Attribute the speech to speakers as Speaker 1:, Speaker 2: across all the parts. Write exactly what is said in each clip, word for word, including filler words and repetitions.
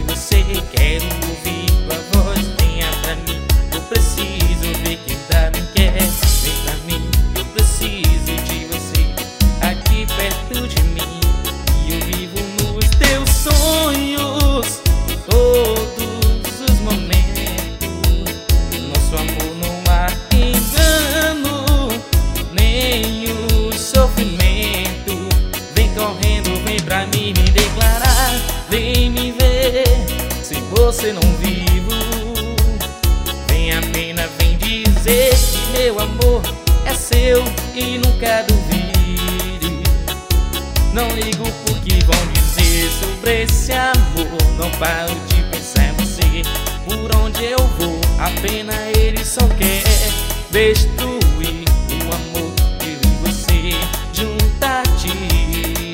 Speaker 1: você, quero ouvir tua voz. Venha pra mim, eu preciso ver quem ainda me quer. Vem pra mim, eu preciso de você aqui perto de mim. E eu vivo nos teus sonhos todos os momentos. Nosso amor não há engano, nem o sofrimento. Vem correndo, vem pra mim me declarar. Vem me ver, se você não vivo. Vem a pena, vem dizer que meu amor é seu e nunca duvide. Não ligo por que vão dizer sobre esse amor. Não paro de pensar em você, por onde eu vou. Apenas ele só quer destruir o amor que eu e você junto a ti.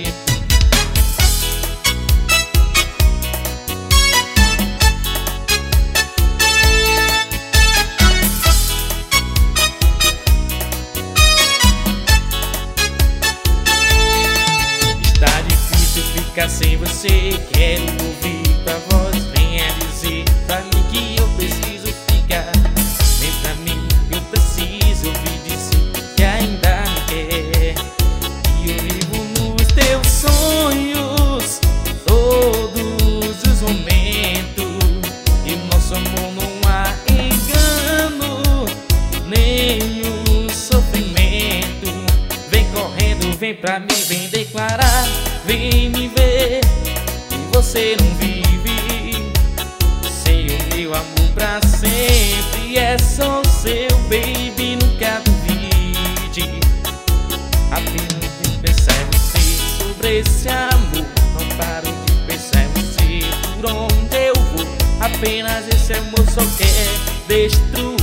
Speaker 1: Está difícil ficar sem você, quero ouvir tua voz. Venha dizer pra mim que eu preciso ficar. Vem pra mim, eu preciso ouvir dizer que ainda me quer. E eu vivo nos teus sonhos todos os momentos. E nosso amor não há engano, nem o sofrimento. Vem correndo, vem pra mim, vem declarar. Vem me ver, e você não vive sem o meu amor pra sempre. É só seu, baby, nunca duvide. Apenas de pensar em você, sobre esse amor. Não paro de pensar em você, por onde eu vou. Apenas esse amor só quer destruir